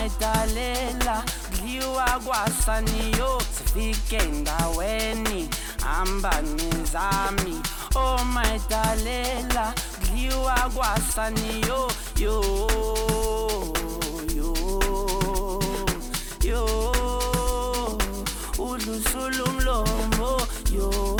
mayitalela dliwa kwasaniyo sifike endaweni hamba nezami oh mayitalela dliwa kwasaniyo yo udlusula umlomo yo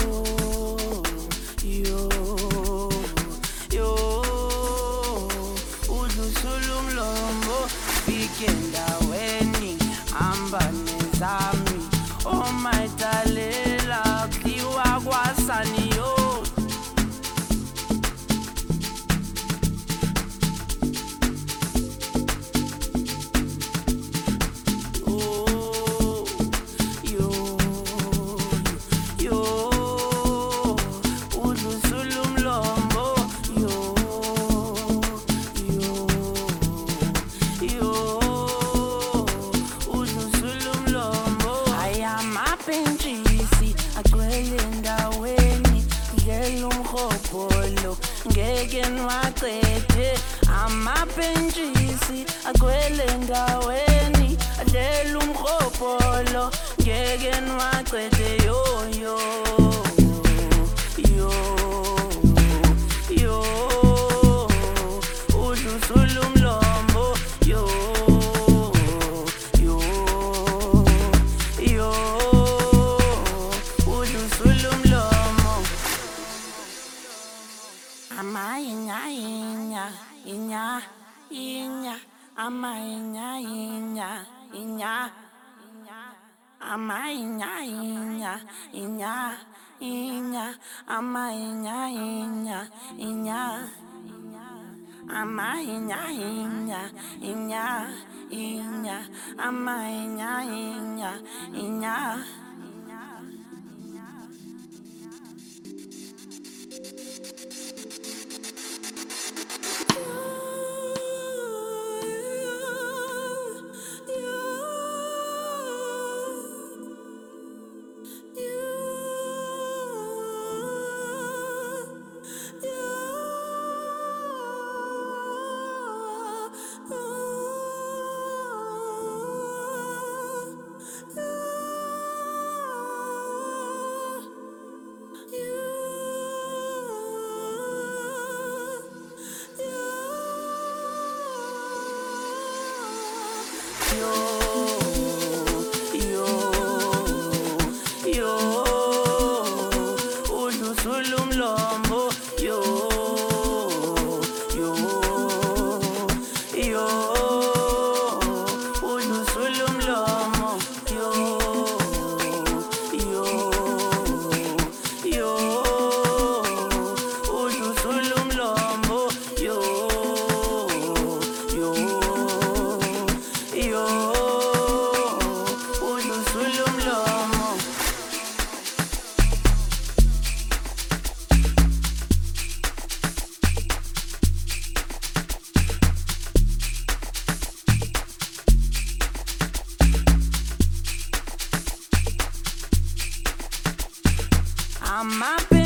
udlusula umlomo fike endaweni hamba nezami oh mayitalela dliwa kwasaniyo ngeke niwaqede amapentshisi agcwele endaweni adlela umrhobholo ngeke niwaqede yo udlusula umlomo yo udlusula umlomo ama inya ama inya ama inya ama inya ama inya ama inya udlusula umlomo yo udlusula umlomo udlusula umlomo udlusula umlomo I'm